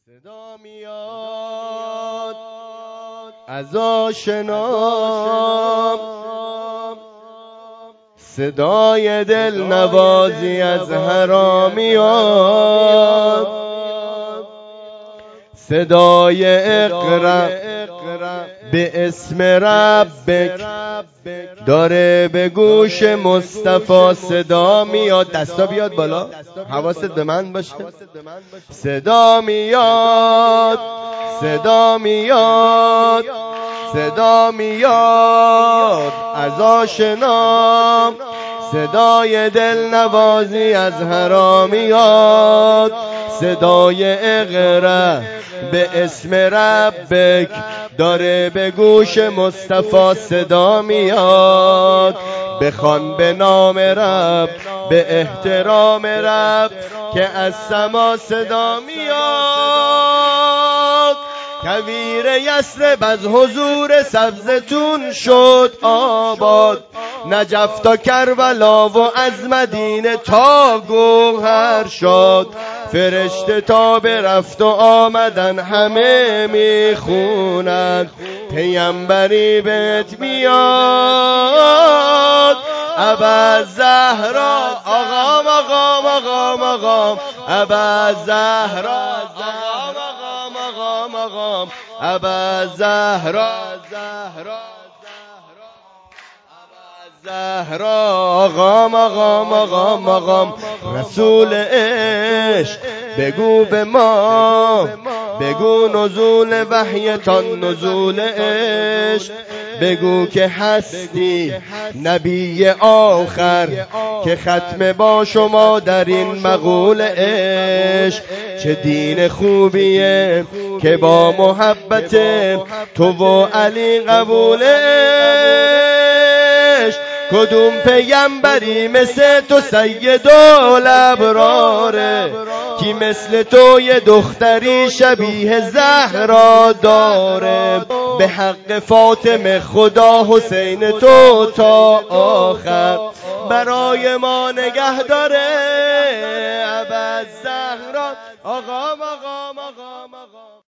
صدا میاد از آشنا، صدای دل نوازی از حرامیان، صدای اقرا به اسم ربک داره به گوش مصطفی صدا میاد. دستا بیاد بالا، حواست به من باشه. صدا میاد، صدا میاد، صدا میاد از آشنا، صدای دل نوازی از حرامیات، صدای اقرا به اسم ربک داره به گوش مصطفی صدا میاد. بخوان به نام رب، به احترام رب که از سما صدا میاد. کویر یثرب از حضور سبزتون شد آباد، نجف تا کربلا و از مدینه تا گوهر شد. فرشته تا برفت و آمدن همه میخونن، پیامبری بهت میاد. ابوالزهرا آقام آقام آقام آقام، ابوالزهرا آقام آقام آقام، ابوالزهرا زهرا آقام آقام آقام آقام. رسول عشق بگو به ما، بگو نزول وحیتان نزول عشق، بگو که هستی نبی آخر که ختم با شما در این مقول عشق. چه دین خوبیه که با محبت تو و علی قبول عشق. کدوم پیامبری مثل تو سیدالابراره، کی مثل تو یه دختری شبیه زهرا داره. به حق فاطمه خدا حسین تو تا آخر برای ما نگه داره. ابوالزهرا آقام آقام آقام.